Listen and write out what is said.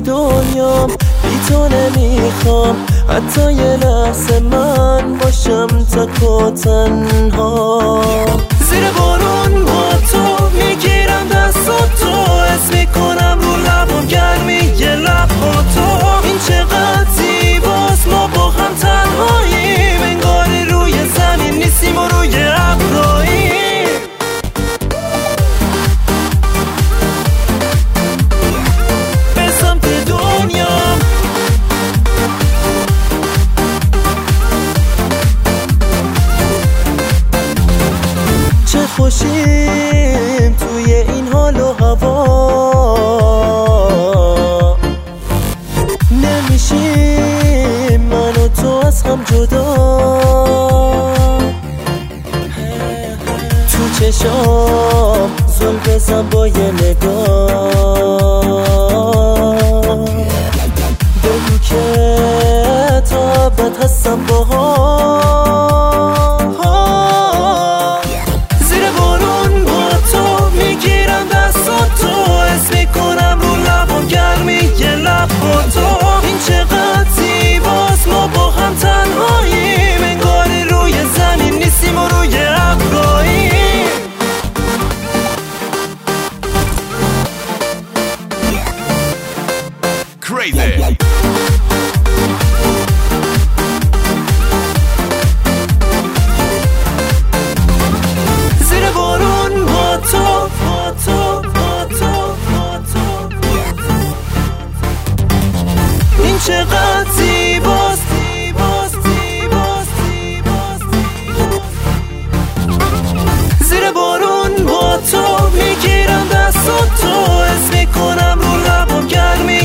دنیام بی تو نمیخوام حتی یه لحظه من باشم تک و تنها. زیر بارون با تو میگیرم دستاتو، حس میکنم رو لبم گرمی یه لبها تو. این چقدر زیباست ما با هم تنهاییم، انگاری روی زمین نیستیم و روی ابراییم. خوشیم توی این حال و هوا، نمیشیم من و تو از هم جدا. تو چشام زل بزن با یه نگاه، بگو که تا ابد هستم باهات. این چقدر زیباست ما با هم تنهاییم، انگاری روی زمین نیستیم و روی ابراییم. Crazy. زیر بارون با تو این چقدر زیباست. زیر بارون با تو میگیرم دستاتو، حس میکنم رو لبم گرمی